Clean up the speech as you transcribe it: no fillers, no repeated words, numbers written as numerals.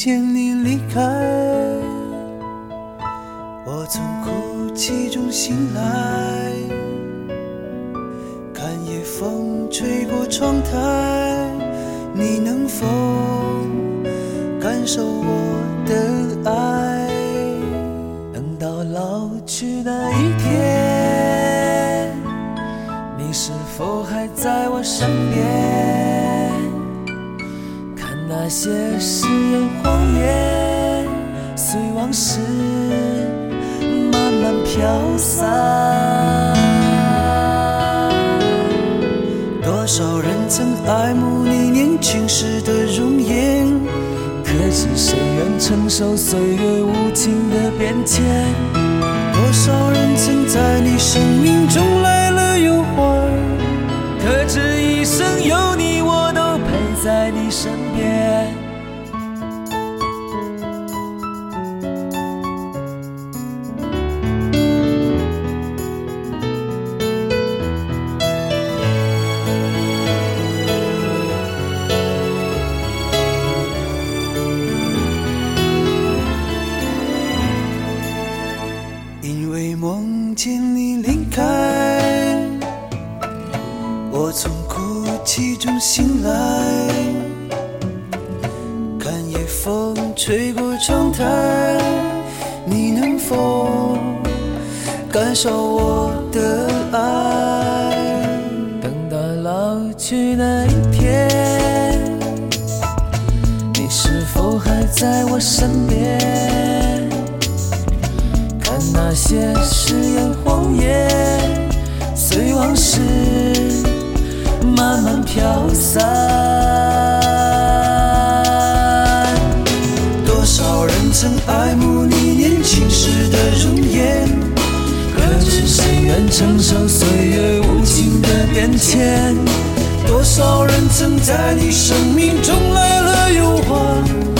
见你离开，我从哭泣中醒来，看夜风吹过窗台，你能否感受我的爱？等到老去那一天，你是否还在我身边？看那些誓言谎言，随往事慢慢飘散。多少人曾爱慕你年轻时的容颜，可知谁愿承受岁月无情的变迁？多少人曾在你生命中来了又还，可知一生有你我都陪在你身边。因为梦见你离开，我从哭泣中醒来，看夜风吹过窗台，你能否感受我的爱？等到老去那一天，你是否还在我身边？看那些誓言谎言，随往事慢慢飘散。多少人曾爱慕你年轻时的容颜，可知谁愿承受岁月无情的变迁？多少人曾在你生命中来了又还，